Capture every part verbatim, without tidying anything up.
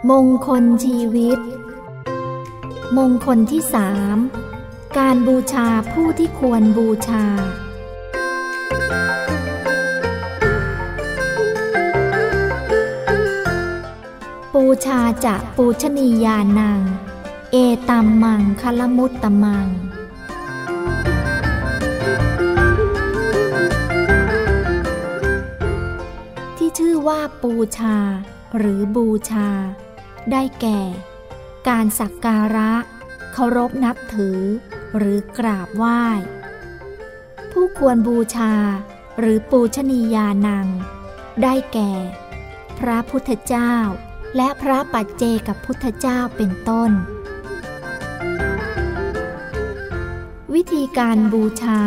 มงคลชีวิตมงคลที่สามการบูชาผู้ที่ควรบูชาปูชาจะปูชนียานังเอตัมมังคลมุตตมังที่ชื่อว่าปูชาหรือบูชาได้แก่การสักการะเคารพนับถือหรือกราบไหว้ผู้ควรบูชาหรือปูชนียานังได้แก่พระพุทธเจ้าและพระปัจเจกพุทธเจ้าเป็นต้นวิธีการบูชา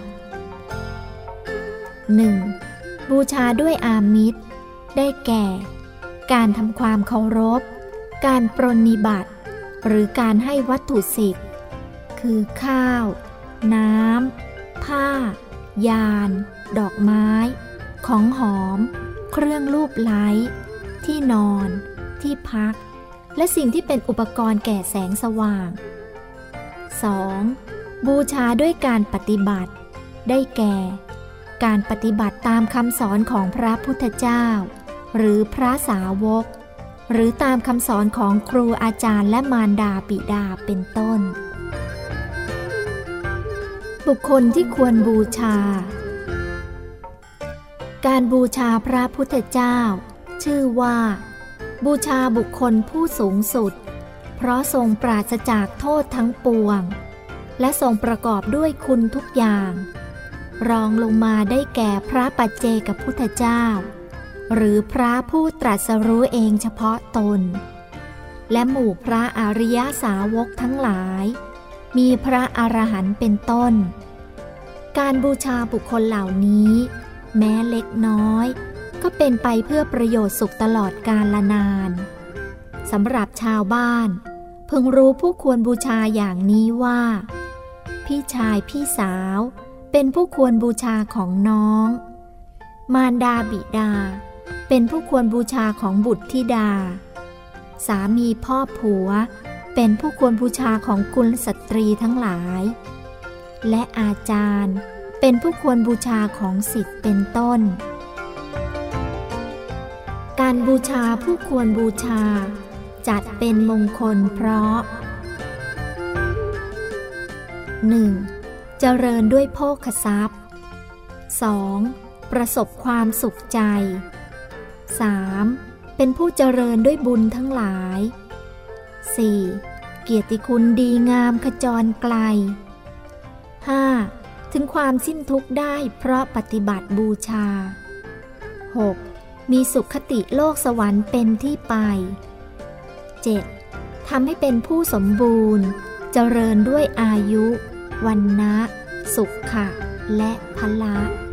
หนึ่ง. บูชาด้วยอามิสได้แก่การทำความเคารพการปรนนิบัติหรือการให้วัตถุสิทธิ์คือข้าวน้ำผ้ายานดอกไม้ของหอมเครื่องลูบไล้ที่นอนที่พักและสิ่งที่เป็นอุปกรณ์แก่แสงสว่าง สอง. บูชาด้วยการปฏิบัติได้แก่การปฏิบัติตามคำสอนของพระพุทธเจ้าหรือพระสาวกหรือตามคำสอนของครูอาจารย์และมารดาบิดาเป็นต้นบุคคลที่ควรบูชาการบูชาพระพุทธเจ้าชื่อว่าบูชาบุคคลผู้สูงสุดเพราะทรงปราศจากโทษทั้งปวงและทรงประกอบด้วยคุณทุกอย่างรองลงมาได้แก่พระปัจเจกพุทธเจ้าหรือพระผู้ตรัสรู้เองเฉพาะตนและหมู่พระอริยสาวกทั้งหลายมีพระอรหันต์เป็นต้นการบูชาบุคคลเหล่านี้แม้เล็กน้อยก็เป็นไปเพื่อประโยชน์สุขตลอดกาลนานสำหรับชาวบ้านพึงรู้ผู้ควรบูชาอย่างนี้ว่าพี่ชายพี่สาวเป็นผู้ควรบูชาของน้องมารดาบิดาเป็นผู้ควรบูชาของบุตรธิดาสามีพ่อผัวเป็นผู้ควรบูชาของกุลสตรีทั้งหลายและอาจารย์เป็นผู้ควรบูชาของศิษย์เป็นต้นการบูชาผู้ควรบูชาจัดเป็นมงคลเพราะ หนึ่ง. เจริญด้วยโภคทรัพย์ สอง. ประสบความสุขใจ สาม. เป็นผู้เจริญด้วยบุญทั้งหลาย สี่. เกียรติคุณดีงามขจรไกล ห้า. ถึงความสิ้นทุกข์ได้เพราะปฏิบัติบูชา หก. มีสุขคติโลกสวรรค์เป็นที่ไป เจ็ด. ทำให้เป็นผู้สมบูรณ์เจริญด้วยอายุวรรณะสุขะและพละ